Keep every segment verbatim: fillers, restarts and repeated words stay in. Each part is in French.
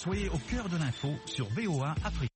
Soyez au cœur de l'info sur V O A Afrique.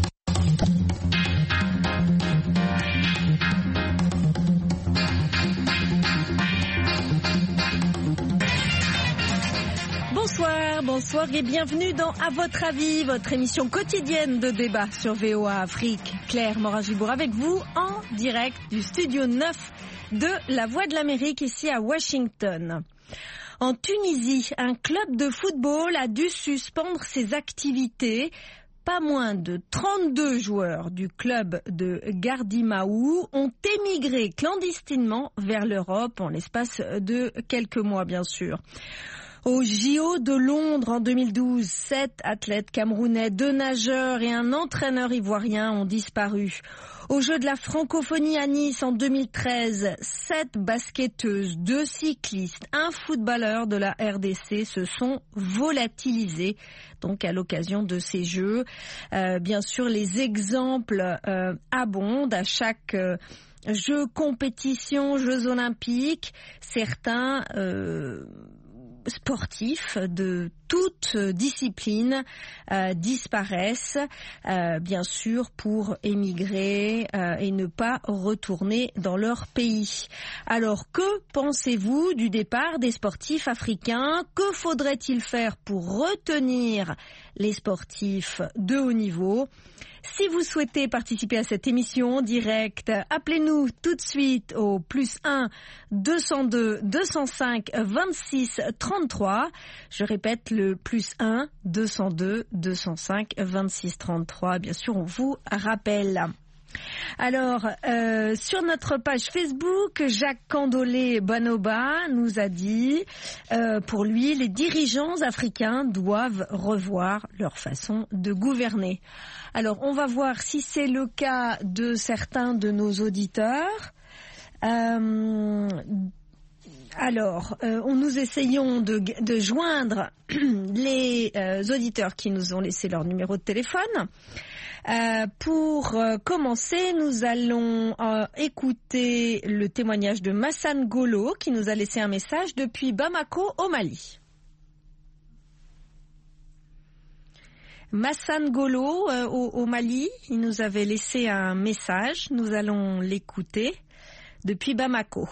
Bonsoir, bonsoir et bienvenue dans À votre avis, votre émission quotidienne de débat sur V O A Afrique. Claire Morin-Gibourg avec vous en direct du studio neuf de La Voix de l'Amérique ici à Washington. En Tunisie, un club de football a dû suspendre ses activités. Pas moins de trente-deux joueurs du club de Gardimaou ont émigré clandestinement vers l'Europe en l'espace de quelques mois, bien sûr. Au J O de Londres en deux mille douze, sept athlètes camerounais, deux nageurs et un entraîneur ivoirien ont disparu. Aux Jeux de la francophonie à Nice en deux mille treize, sept basketteuses, deux cyclistes, un footballeur de la R D C se sont volatilisés donc à l'occasion de ces Jeux. Euh, bien sûr, les exemples euh, abondent à chaque euh, Jeux, compétition, Jeux olympiques. Certains euh, sportifs de toute discipline euh, disparaissent, euh, bien sûr, pour émigrer euh, et ne pas retourner dans leur pays. Alors, que pensez-vous du départ des sportifs africains? Que faudrait-il faire pour retenir les sportifs de haut niveau? Si vous souhaitez participer à cette émission en direct, appelez-nous tout de suite au plus un deux cent deux deux cent cinq vingt-six trente-trois. Je répète, le plus un deux cent deux deux cent cinq vingt-six trente-trois. Bien sûr, on vous rappelle. Alors, euh, sur notre page Facebook, Jacques Candolé Banoba nous a dit, euh, pour lui, les dirigeants africains doivent revoir leur façon de gouverner. Alors, on va voir si c'est le cas de certains de nos auditeurs. Euh, alors, euh, on nous essayons de, de joindre les euh, auditeurs qui nous ont laissé leur numéro de téléphone. Euh, pour euh, commencer, nous allons euh, écouter le témoignage de Massane Golo qui nous a laissé un message depuis Bamako au Mali. Massane Golo euh, au, au Mali, il nous avait laissé un message. Nous allons l'écouter depuis Bamako.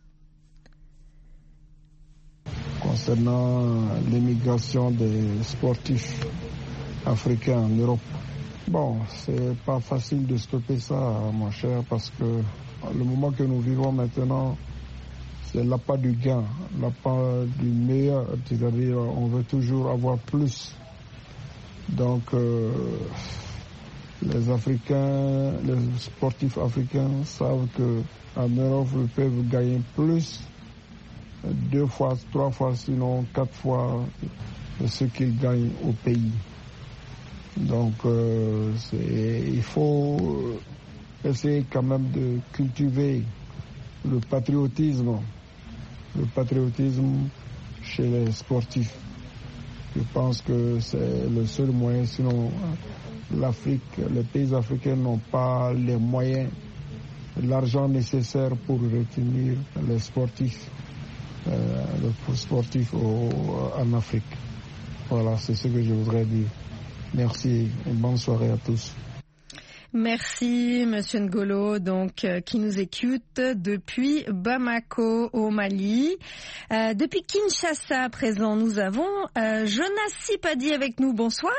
Concernant l'émigration des sportifs africains en Europe, bon, c'est pas facile de stopper ça, mon cher, parce que le moment que nous vivons maintenant, c'est l'appât du gain, l'appât du meilleur, c'est-à-dire on veut toujours avoir plus. Donc, euh, les Africains, les sportifs africains savent qu'en Europe, ils peuvent gagner plus, deux fois, trois fois, sinon quatre fois ce qu'ils gagnent au pays. Donc, euh, c'est, il faut essayer quand même de cultiver le patriotisme, le patriotisme chez les sportifs. Je pense que c'est le seul moyen, sinon l'Afrique, les pays africains n'ont pas les moyens, l'argent nécessaire pour retenir les sportifs, euh, les sportifs au, en Afrique. Voilà, c'est ce que je voudrais dire. Merci et bonne soirée à tous. Merci, Monsieur Ngolo, donc euh, qui nous écoute depuis Bamako au Mali. Euh, depuis Kinshasa, à présent, nous avons euh, Jonas Sipadi avec nous. Bonsoir.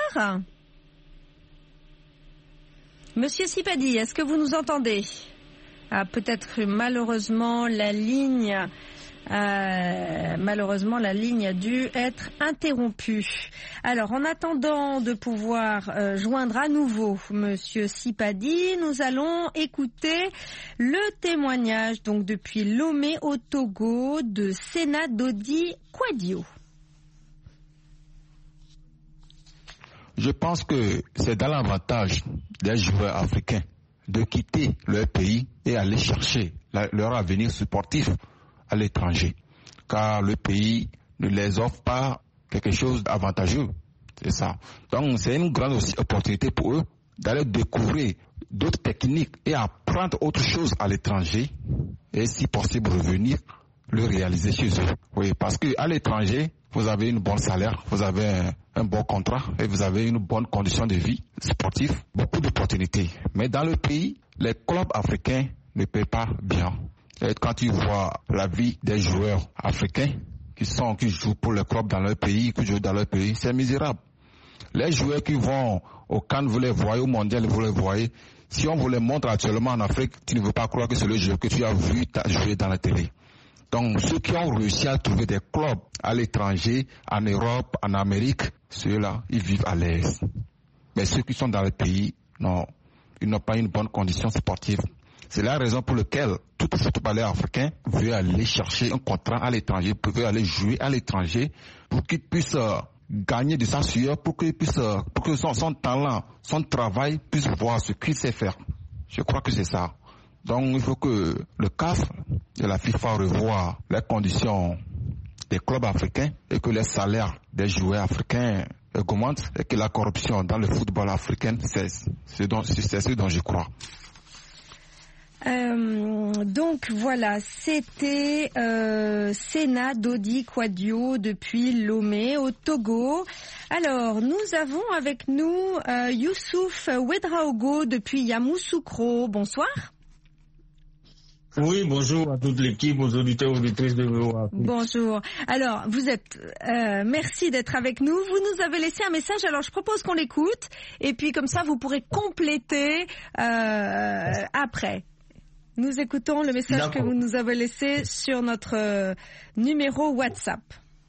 Monsieur Sipadi, est-ce que vous nous entendez? Ah, peut-être malheureusement la ligne. Euh, malheureusement, la ligne a dû être interrompue. Alors, en attendant de pouvoir euh, joindre à nouveau Monsieur Sipadi, nous allons écouter le témoignage donc depuis Lomé au Togo de Sena Dodi Kwadio. Je pense que c'est dans l'avantage des joueurs africains de quitter leur pays et aller chercher leur avenir sportif à l'étranger, car le pays ne les offre pas quelque chose d'avantageux, c'est ça. Donc c'est une grande aussi opportunité pour eux d'aller découvrir d'autres techniques et apprendre autre chose à l'étranger et si possible revenir le réaliser chez eux. Oui, parce qu'à l'étranger, vous avez une bonne salaire, vous avez un, un bon contrat et vous avez une bonne condition de vie sportive, beaucoup d'opportunités. Mais dans le pays, les clubs africains ne paient pas bien. Et quand tu vois la vie des joueurs africains qui sont, qui jouent pour le club dans leur pays, qui jouent dans leur pays, c'est misérable. Les joueurs qui vont au Cannes, vous les voyez, au Mondial, vous les voyez. Si on vous les montre actuellement en Afrique, tu ne veux pas croire que c'est le jeu que tu as vu jouer dans la télé. Donc, ceux qui ont réussi à trouver des clubs à l'étranger, en Europe, en Amérique, ceux-là, ils vivent à l'aise. Mais ceux qui sont dans le pays, non, ils n'ont pas une bonne condition sportive. C'est la raison pour laquelle tout footballeur africain veut aller chercher un contrat à l'étranger, veut aller jouer à l'étranger pour qu'il puisse euh, gagner de sa sueur, pour qu'il puisse, euh, pour que son, son talent, son travail puisse voir ce qu'il sait faire. Je crois que c'est ça. Donc il faut que le C A F et la FIFA revoient les conditions des clubs africains et que les salaires des joueurs africains augmentent et que la corruption dans le football africain cesse. C'est ce dont je crois. Euh, donc voilà, c'était euh, Sena Dodi Kwadio depuis Lomé au Togo. Alors nous avons avec nous euh, Youssouf Ouedraogo depuis Yamoussoukro. Bonsoir. Oui, bonjour à toute l'équipe, aux auditeurs et auditrices de V O A. Bonjour. Alors, vous êtes, euh, merci d'être avec nous. Vous nous avez laissé un message, alors je propose qu'on l'écoute, et puis comme ça, vous pourrez compléter euh, après. Nous écoutons le message que vous nous avez laissé sur notre euh, numéro WhatsApp.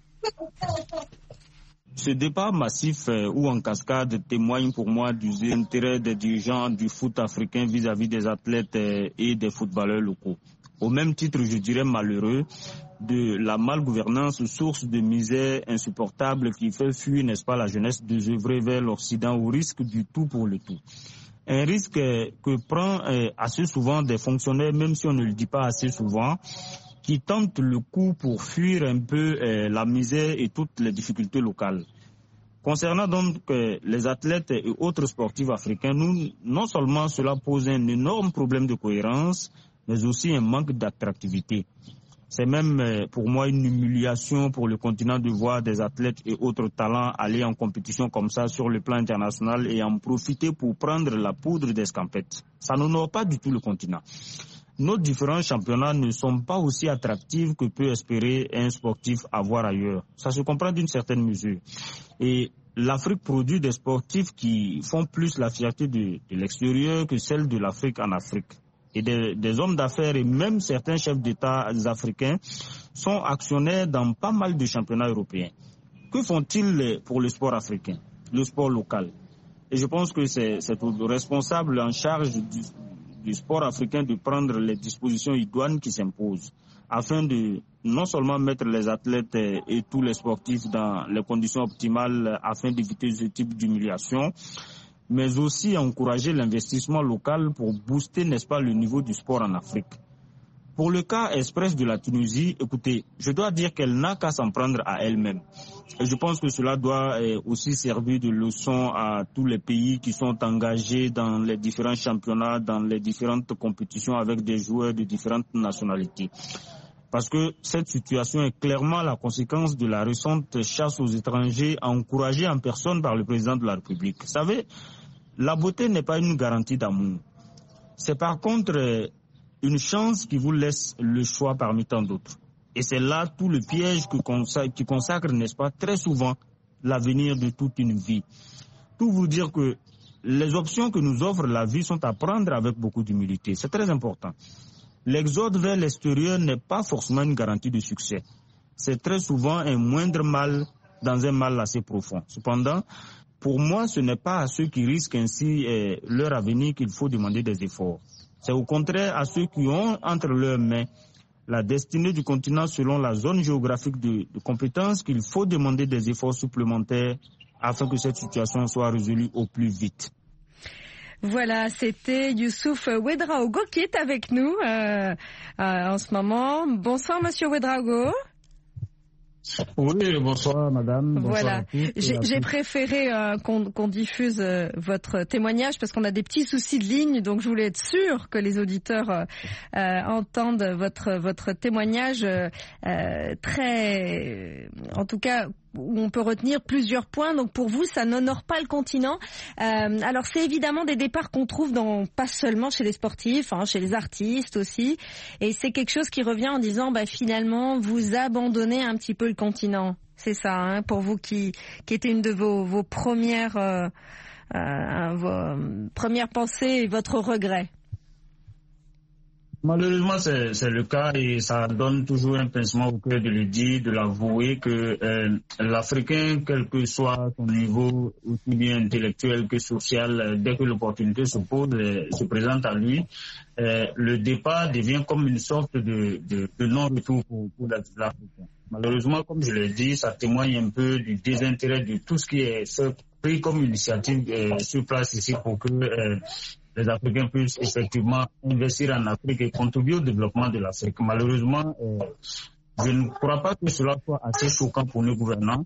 Ce débat massif euh, ou en cascade témoigne pour moi du intérêt des dirigeants du foot africain vis-à-vis des athlètes euh, et des footballeurs locaux. Au même titre, je dirais malheureux, de la malgouvernance, source de misère insupportable qui fait fuir, n'est-ce pas, la jeunesse désœuvrée vers l'Occident au risque du tout pour le tout. Un risque euh, que prend euh, assez souvent des fonctionnaires, même si on ne le dit pas assez souvent, qui tentent le coup pour fuir un peu euh, la misère et toutes les difficultés locales. Concernant donc euh, les athlètes et autres sportifs africains, nous, non seulement cela pose un énorme problème de cohérence, mais aussi un manque d'attractivité. C'est même euh, pour moi une humiliation pour le continent de voir des athlètes et autres talents aller en compétition comme ça sur le plan international et en profiter pour prendre la poudre d'escampette. Ça n'honore pas du tout le continent. Nos différents championnats ne sont pas aussi attractifs que peut espérer un sportif avoir ailleurs. Ça se comprend d'une certaine mesure. Et l'Afrique produit des sportifs qui font plus la fierté de, de l'extérieur que celle de l'Afrique en Afrique. Et des, des hommes d'affaires et même certains chefs d'État africains sont actionnaires dans pas mal de championnats européens. Que font-ils pour le sport africain, le sport local? Et je pense que c'est, c'est aux responsables en charge du, du sport africain de prendre les dispositions idoines qui s'imposent afin de non seulement mettre les athlètes et tous les sportifs dans les conditions optimales afin d'éviter ce type d'humiliation, mais aussi encourager l'investissement local pour booster, n'est-ce pas, le niveau du sport en Afrique. Pour le cas express de la Tunisie, écoutez, je dois dire qu'elle n'a qu'à s'en prendre à elle-même. Et je pense que cela doit aussi servir de leçon à tous les pays qui sont engagés dans les différents championnats, dans les différentes compétitions avec des joueurs de différentes nationalités. Parce que cette situation est clairement la conséquence de la récente chasse aux étrangers encouragée en personne par le président de la République. Vous savez, la beauté n'est pas une garantie d'amour. C'est par contre une chance qui vous laisse le choix parmi tant d'autres. Et c'est là tout le piège que consacre, qui consacre, n'est-ce pas, très souvent l'avenir de toute une vie. Tout vous dire que les options que nous offre la vie sont à prendre avec beaucoup d'humilité. C'est très important. L'exode vers l'extérieur n'est pas forcément une garantie de succès. C'est très souvent un moindre mal dans un mal assez profond. Cependant, pour moi, ce n'est pas à ceux qui risquent ainsi eh, leur avenir qu'il faut demander des efforts. C'est au contraire à ceux qui ont entre leurs mains la destinée du continent selon la zone géographique de, de compétence qu'il faut demander des efforts supplémentaires afin que cette situation soit résolue au plus vite. Voilà, c'était Youssouf Ouedraogo qui est avec nous euh, euh, en ce moment. Bonsoir, Monsieur Ouedraogo. Oui, bonsoir madame. Bonsoir voilà, j'ai, j'ai préféré euh, qu'on, qu'on diffuse euh, votre témoignage parce qu'on a des petits soucis de ligne, donc je voulais être sûre que les auditeurs euh, euh, entendent votre votre témoignage euh, euh, très, en tout cas, où on peut retenir plusieurs points. Donc pour vous, ça n'honore pas le continent. Euh, alors c'est évidemment des départs qu'on trouve dans, pas seulement chez les sportifs, hein, chez les artistes aussi. Et c'est quelque chose qui revient en disant, bah, finalement, vous abandonnez un petit peu le continent. C'est ça, hein, pour vous qui, qui était une de vos, vos premières, euh, euh, vos premières pensées et votre regret. Malheureusement, c'est, c'est le cas et ça donne toujours un pincement au cœur de le dire, de l'avouer que euh, l'Africain, quel que soit son niveau, aussi bien intellectuel que social, euh, dès que l'opportunité se pose, euh, se présente à lui, euh, le départ devient comme une sorte de, de, de non-retour pour, pour l'Africain. Malheureusement, comme je l'ai dit, ça témoigne un peu du désintérêt de tout ce qui est pris comme initiative euh, sur place ici pour que euh, les Africains puissent effectivement investir en Afrique et contribuer au développement de l'Afrique. Malheureusement, euh, je ne crois pas que cela soit assez choquant pour nos gouvernants.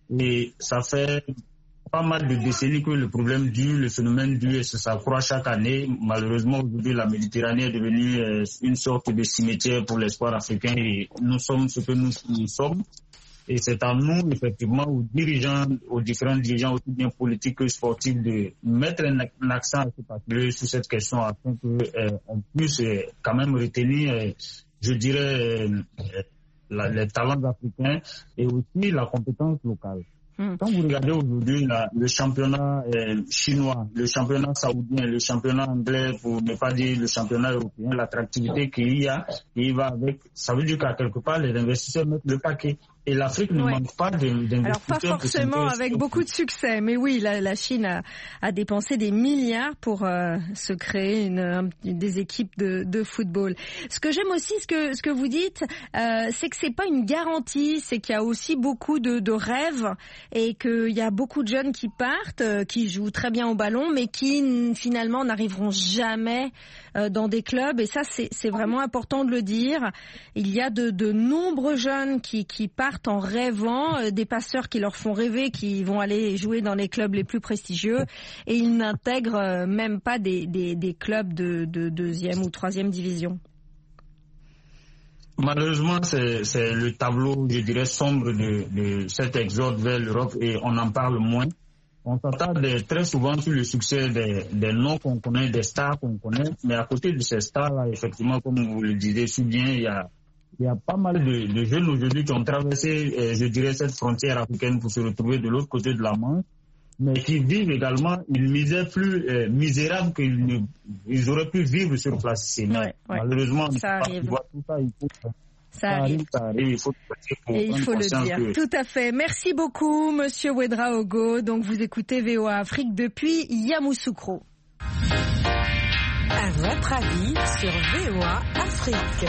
Et ça fait pas mal de décennies que le problème dure, le phénomène dure et ça s'accroît chaque année. Malheureusement, aujourd'hui, la Méditerranée est devenue euh, une sorte de cimetière pour l'espoir africain et nous sommes ce que nous, nous sommes. Et c'est à nous, effectivement, aux dirigeants, aux différents dirigeants, aussi bien politiques que sportifs, de mettre un, un accent assez particulier sur cette question afin qu'on euh, puisse euh, quand même retenir, euh, je dirais, euh, la, les talents africains et aussi la compétence locale. Mmh. Quand vous regardez aujourd'hui la, le championnat euh, chinois, le championnat saoudien, le championnat anglais, pour ne pas dire le championnat européen, l'attractivité qu'il y a, et il va avec, ça veut dire qu'à quelque part, les investisseurs mettent le paquet. Et l'Afrique ne ouais. manque pas d'investisseurs. Alors pas forcément avec beaucoup de succès, mais oui, la, la Chine a, a dépensé des milliards pour euh, se créer une, un, des équipes de, de football. Ce que j'aime aussi, ce que, ce que vous dites, euh, c'est que c'est pas une garantie, c'est qu'il y a aussi beaucoup de, de rêves et qu'il y a beaucoup de jeunes qui partent, euh, qui jouent très bien au ballon, mais qui finalement n'arriveront jamais euh, dans des clubs. Et ça, c'est, c'est vraiment important de le dire. Il y a de, de nombreux jeunes qui, qui partent en rêvant, euh, des passeurs qui leur font rêver, qui vont aller jouer dans les clubs les plus prestigieux et ils n'intègrent euh, même pas des, des, des clubs de, de deuxième ou troisième division. Malheureusement, c'est, c'est le tableau, je dirais, sombre de, de cet exode vers l'Europe et on en parle moins. On s'attarde très souvent sur le succès des, des noms qu'on connaît, des stars qu'on connaît, mais à côté de ces stars-là, effectivement, comme vous le disiez si bien, il y a Il y a pas mal de, de jeunes aujourd'hui qui ont traversé, euh, je dirais, cette frontière africaine pour se retrouver de l'autre côté de la Manche, mais qui vivent également une misère plus euh, misérable qu'ils ne, ils auraient pu vivre sur place ici. Mais ouais, ouais. Malheureusement, ça on ne voit tout ça, il faut... Ça arrive. Ça arrive, il faut, et il faut le dire. Que... Tout à fait. Merci beaucoup, Monsieur Ouedraogo. Donc, vous écoutez V O A Afrique depuis Yamoussoukro. À votre avis sur V O A Afrique.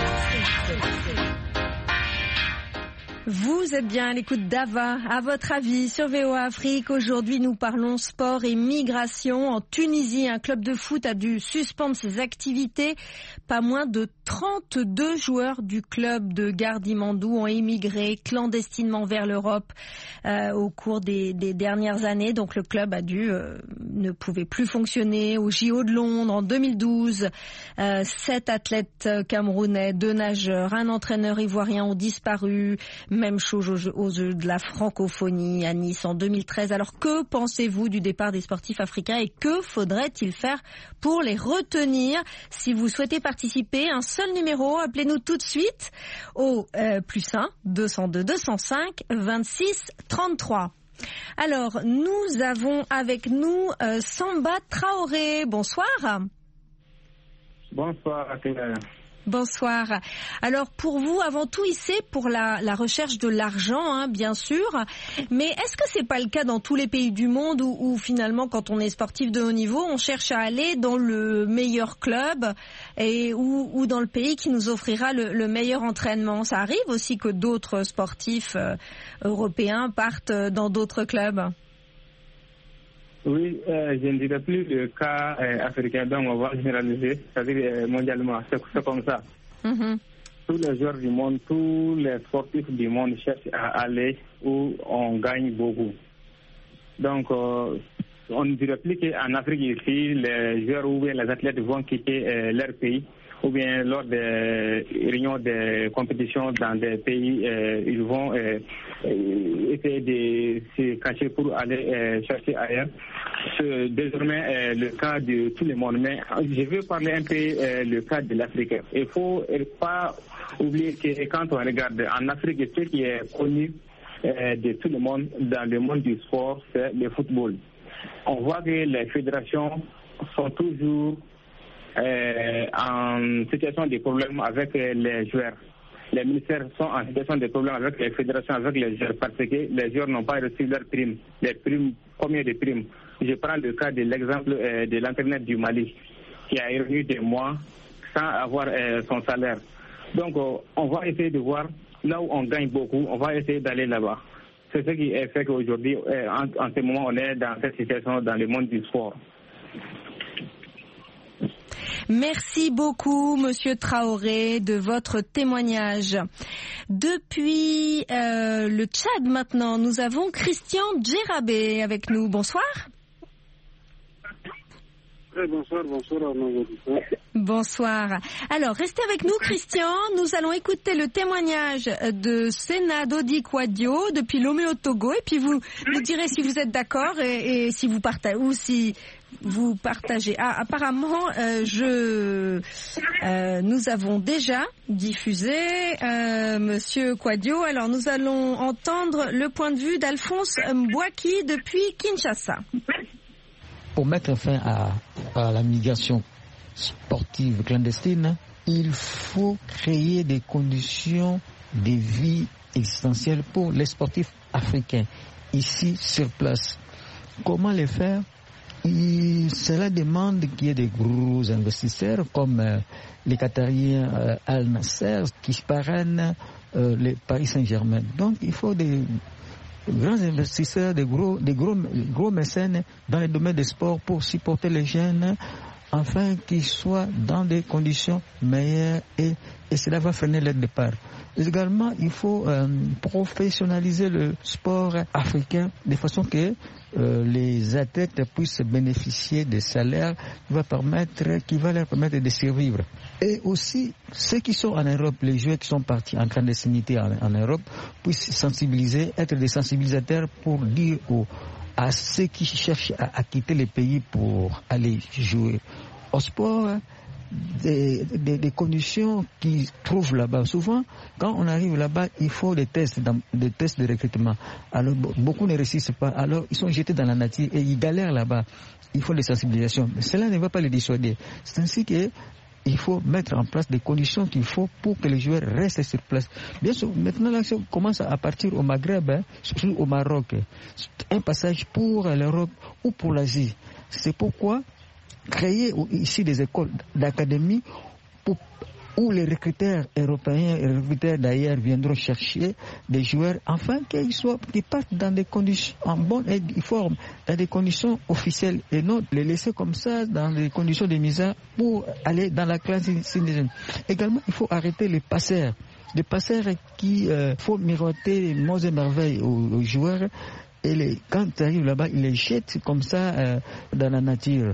Vous êtes bien à l'écoute d'Ava. À votre avis sur V O A Afrique. Aujourd'hui, nous parlons sport et migration. En Tunisie, un club de foot a dû suspendre ses activités. Pas moins de trente-deux joueurs du club de Gardimandou ont émigré clandestinement vers l'Europe euh, au cours des, des dernières années. Donc le club a dû euh, ne pouvait plus fonctionner. Au J O de Londres en deux mille douze, euh, sept athlètes camerounais, deux nageurs, un entraîneur ivoirien ont disparu. Même chose aux Jeux, aux Jeux de la francophonie à Nice en deux mille treize. Alors que pensez-vous du départ des sportifs africains et que faudrait-il faire pour les retenir? Si vous souhaitez participer, un seul numéro, appelez-nous tout de suite au euh, plus un deux cent deux deux cent cinq vingt-six trente-trois. Alors, nous avons avec nous euh, Samba Traoré. Bonsoir. Bonsoir, Claire. Bonsoir. Alors pour vous, avant tout, c'est pour la, la recherche de l'argent, hein, bien sûr. Mais est-ce que c'est pas le cas dans tous les pays du monde où, où finalement, quand on est sportif de haut niveau, on cherche à aller dans le meilleur club et ou, ou dans le pays qui nous offrira le, le meilleur entraînement? Ça arrive aussi que d'autres sportifs euh, européens partent dans d'autres clubs. Oui, euh, je ne dirais plus le cas euh, africain, donc on va généraliser, c'est-à-dire euh, mondialement, c'est, c'est comme ça. Mm-hmm. tous les joueurs du monde, tous les sportifs du monde cherchent à aller où on gagne beaucoup. Donc, euh, on dirait plus qu'en Afrique ici, les joueurs ou bien les athlètes vont quitter euh, leur pays, ou bien lors des réunions de compétition dans des pays, euh, ils vont euh, essayer de se cacher pour aller euh, chercher ailleurs. C'est désormais euh, le cas de tout le monde. Mais je veux parler un peu euh, le cas de l'Afrique. Il ne faut pas oublier que quand on regarde en Afrique, ce qui est connu euh, de tout le monde dans le monde du sport, c'est le football. On voit que les fédérations sont toujours euh, en situation de problème avec euh, les joueurs. Les ministères sont en situation de problème avec les fédérations, avec les joueurs, parce que les joueurs n'ont pas reçu leurs primes. Les primes, combien de primes? Je prends le cas de l'exemple euh, de l'entraîneur du Mali, qui a revenu des mois sans avoir euh, son salaire. Donc, euh, on va essayer de voir là où on gagne beaucoup, on va essayer d'aller là-bas. C'est ce qui fait qu'aujourd'hui, euh, en, en ce moment, on est dans cette situation dans le monde du sport. Merci beaucoup, Monsieur Traoré, de votre témoignage. Depuis euh, le Tchad maintenant, nous avons Christian Djerabé avec nous. Bonsoir. Oui, bonsoir, bonsoir à nos auditeurs. Bonsoir. Alors, restez avec nous, Christian. Nous allons écouter le témoignage de Sena Dodi Kwadio depuis Lomé au Togo, et puis vous nous direz si vous êtes d'accord et, et si vous partagez ou si vous partagez. Ah, apparemment, euh, je, euh, nous avons déjà diffusé euh, Monsieur Kwadio. Alors, nous allons entendre le point de vue d'Alphonse Mbouaki depuis Kinshasa. Pour mettre fin à, à la migration sportive clandestine, il faut créer des conditions de vie existentielles pour les sportifs africains, ici sur place. Comment les faire? Il, cela demande qu'il y ait des gros investisseurs comme euh, les Qatariens euh, Al Nasser qui parrainent euh, le Paris Saint-Germain. Donc il faut des grands investisseurs, des gros, des gros, gros mécènes dans les domaines des sports pour supporter les jeunes afin qu'ils soient dans des conditions meilleures et, et cela va freiner leur départ. Également, il faut euh, professionnaliser le sport africain de façon que euh, les athlètes puissent bénéficier des salaires qui va permettre, qui va leur permettre de survivre. Et aussi, ceux qui sont en Europe, les joueurs qui sont partis en clandestinité en, en Europe, puissent sensibiliser, être des sensibilisateurs pour dire aux, à ceux qui cherchent à, à quitter les pays pour aller jouer au sport, Des, des, des conditions qu'ils trouvent là-bas. Souvent, quand on arrive là-bas, il faut des tests, des tests de recrutement. Alors, beaucoup ne réussissent pas. Alors, ils sont jetés dans la nature et ils galèrent là-bas. Il faut des sensibilisations. Mais cela ne va pas les dissuader. C'est ainsi que il faut mettre en place des conditions qu'il faut pour que les joueurs restent sur place. Bien sûr, maintenant l'action commence à partir au Maghreb, hein, surtout au Maroc. C'est un passage pour l'Europe ou pour l'Asie. C'est pourquoi créer ici des écoles d'académie où les recruteurs européens et les recruteurs d'ailleurs viendront chercher des joueurs afin qu'ils soient, qu'ils partent dans des conditions en bonne et forme, dans des conditions officielles et non les laisser comme ça dans des conditions de misère pour aller dans la classe indigène. Également, il faut arrêter les passeurs, les passeurs qui euh, font miroiter les mots et merveilles aux, aux joueurs et les, quand ils arrivent là-bas, ils les jettent comme ça euh, dans la nature.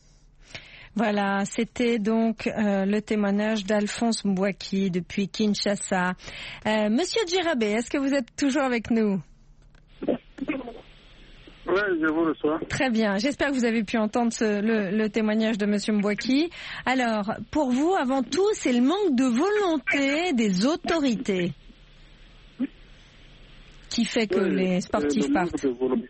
Voilà, c'était donc euh, le témoignage d'Alphonse Mbouaki depuis Kinshasa. Euh, Monsieur Djerabé, est-ce que vous êtes toujours avec nous? Oui, je vous reçois. Très bien, j'espère que vous avez pu entendre ce, le, le témoignage de Monsieur Mbouaki. Alors, pour vous, avant tout, c'est le manque de volonté des autorités qui fait que oui, les sportifs le partent. De volonté,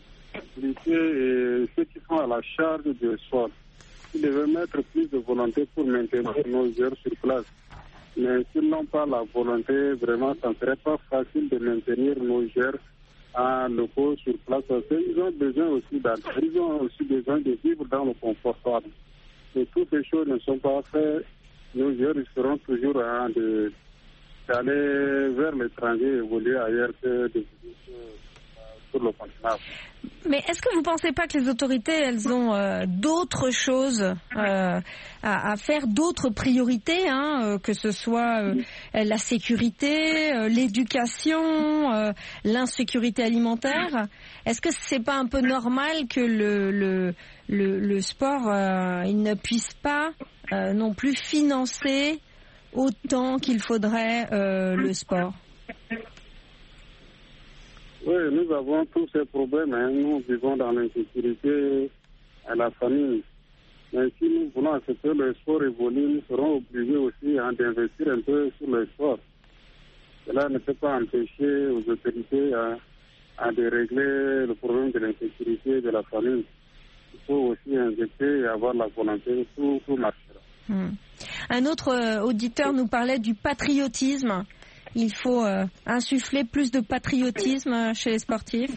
et ceux qui sont à la charge du sport. Ils devaient mettre plus de volonté pour maintenir nos joueurs sur place. Mais s'ils n'ont pas la volonté, vraiment, ça ne serait pas facile de maintenir nos joueurs en locaux sur place. Parce qu'ils ont besoin aussi d'entrer, ils ont aussi besoin de vivre dans le confort. Et toutes ces choses ne sont pas faites. Nos joueurs seront toujours hein, d'aller vers l'étranger, évoluer ailleurs que de sur le continent. Mais est-ce que vous ne pensez pas que les autorités, elles ont euh, d'autres choses euh, à, à faire, d'autres priorités, hein, euh, que ce soit euh, la sécurité, euh, l'éducation, euh, l'insécurité alimentaire? Est-ce que c'est pas un peu normal que le, le, le, le sport, euh, il ne puisse pas euh, non plus financer autant qu'il faudrait euh, le sport? Oui, nous avons tous ces problèmes. Hein. Nous vivons dans l'insécurité et la famine. Mais si nous voulons à ce que le sport évolue, nous serons obligés aussi hein, d'investir un peu sur le sport. Cela ne peut pas empêcher aux autorités hein, à de régler le problème de l'insécurité et de la famine. Il faut aussi investir et avoir la volonté, tout, tout marchera. Hmm. Un autre euh, auditeur nous parlait du patriotisme. Il faut euh, insuffler plus de patriotisme chez les sportifs.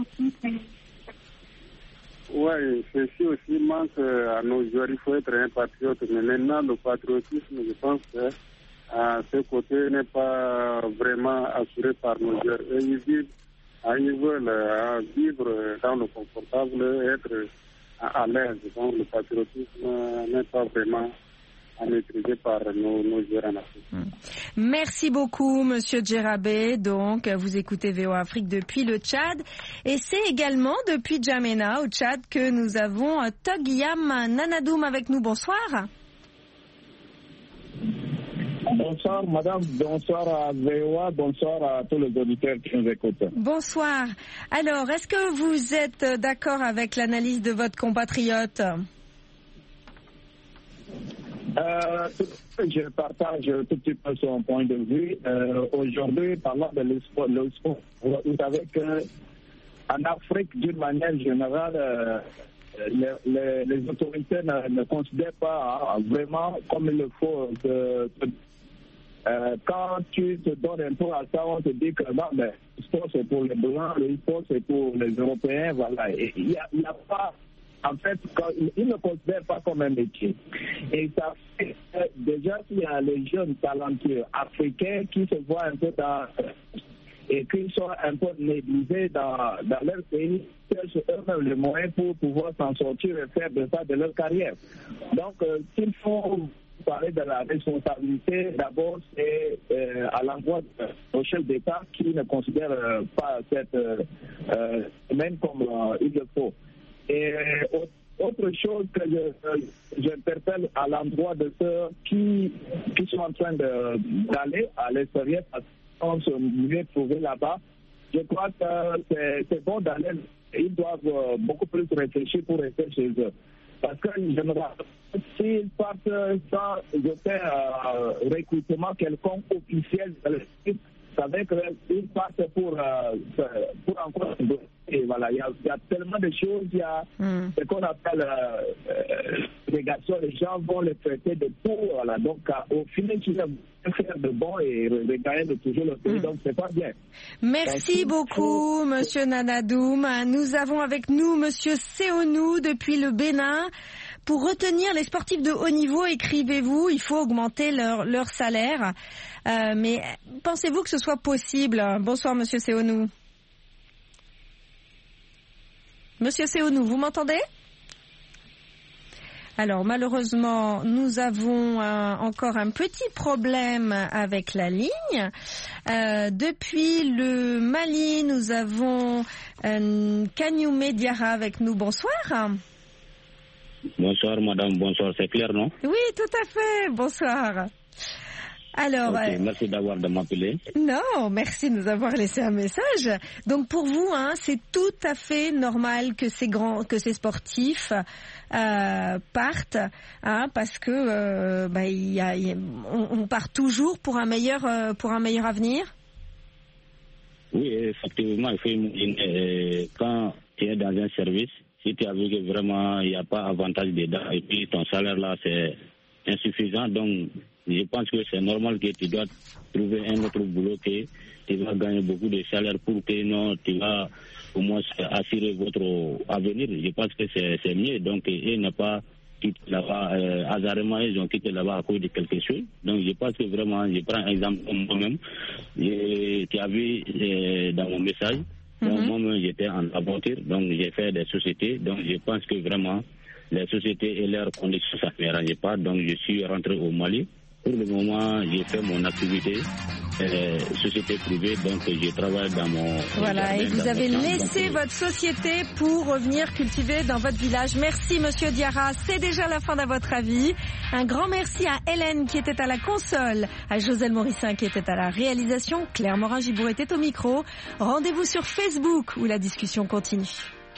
Oui, ceci aussi manque à nos joueurs. Il faut être un patriote. Mais maintenant, le patriotisme, je pense que à ce côté n'est pas vraiment assuré par nos joueurs. Et ils vivent, ils veulent euh, vivre dans le confortable, être à, à l'aise. Donc le patriotisme n'est pas vraiment à maîtriser par nos, nos joueurs en Afrique. Merci beaucoup, Monsieur Djerabé. Donc, vous écoutez V O A Afrique depuis le Tchad. Et c'est également depuis Djamena, au Tchad, que nous avons Togyam Nanadoum avec nous. Bonsoir. Bonsoir, madame. Bonsoir à V O A. Bonsoir à tous les auditeurs qui nous écoutent. Bonsoir. Alors, est-ce que vous êtes d'accord avec l'analyse de votre compatriote ? Euh, je partage tout petit peu son point de vue. Euh, aujourd'hui, parlant de l'esport, le sport, vous savez qu'en Afrique, d'une manière générale, euh, les, les, les autorités ne, ne considèrent pas hein, vraiment comme il le faut. De, de, euh, quand tu te donnes un peu à ça, on te dit que non, mais le sport c'est pour les Blancs, le sport c'est pour les Européens, voilà. Il n'y a, a pas. En fait, ils ne considèrent pas comme un métier. Et ça fait que déjà qu'il y a les jeunes talentueux africains qui se voient un peu dans et qui sont un peu négligés dans, dans leur pays, cherchent eux-mêmes les moyens pour pouvoir s'en sortir et faire de ça de leur carrière. Donc, euh, s'il faut parler de la responsabilité, d'abord, c'est euh, à l'endroit du chef d'État qui ne considère euh, pas cette euh, euh, même comme euh, il le faut. Et euh, autre chose que je, j'interpelle à l'endroit de ceux qui, qui sont en train de, d'aller à l'extérieur parce qu'on se mieux trouver là-bas, je crois que c'est, c'est bon d'aller, ils doivent beaucoup plus réfléchir pour rester chez eux. Parce que généralement, s'ils partent sans faire un recrutement quelconque officiel de l'équipe, ça veut dire qu'ils partent pour, euh, pour encore. Et voilà, il y, y a tellement de choses, il y a mm. ce qu'on appelle euh, euh, légation, les gens vont les traiter de tout, voilà. Donc, euh, au final, tu vas faire de bon et regagner de toujours le pays, mm. donc c'est pas bien. Merci donc, beaucoup, faut... Monsieur Nanadoum. Nous avons avec nous Monsieur Seonou depuis le Bénin. Pour retenir les sportifs de haut niveau, écrivez-vous, il faut augmenter leur, leur salaire. Euh, mais pensez-vous que ce soit possible? Bonsoir, Monsieur Seonou. Monsieur Seonou, vous m'entendez? Alors, malheureusement, nous avons euh, encore un petit problème avec la ligne. Euh, depuis le Mali, nous avons euh, Kanyume Diarra avec nous. Bonsoir. Bonsoir, madame. Bonsoir. C'est clair, non? Oui, tout à fait. Bonsoir. Alors, okay, euh, merci d'avoir de m'appeler. Non, merci de nous avoir laissé un message. Donc pour vous, hein, c'est tout à fait normal que ces grands, que ces sportifs euh, partent, hein, parce que euh, bah, y a, y a, on, on part toujours pour un meilleur, euh, pour un meilleur avenir. Oui, effectivement, il faut imaginer, euh, quand tu es dans un service, si tu as vu que vraiment il n'y a pas avantage dedans et puis ton salaire là c'est insuffisant, donc je pense que c'est normal que tu dois trouver un autre boulot que tu vas gagner beaucoup de salaire pour que non, tu vas au moins assurer votre avenir. Je pense que c'est, c'est mieux. Donc, ils n'ont pas quitté là-bas euh, hasardement, ils ont quitté là-bas à cause de quelque chose. Donc, je pense que vraiment, je prends un exemple comme moi-même. Je, tu as vu euh, dans mon message, Donc, Mm-hmm. moi-même, j'étais en aventure, donc j'ai fait des sociétés. Donc, je pense que vraiment, les sociétés et leurs conditions, ça ne m'arrangeait pas. Donc, je suis rentré au Mali. Pour le moment, j'ai fait mon activité euh, société privée, donc je travaille dans mon... Voilà, jardin, et vous dans avez mon champ, laissé donc, votre société pour revenir cultiver dans votre village. Merci, Monsieur Diarra. C'est déjà la fin d'À votre avis. Un grand merci à Hélène qui était à la console, à Joselle Morissin qui était à la réalisation, Claire Morin-Gibourg était au micro. Rendez-vous sur Facebook où la discussion continue.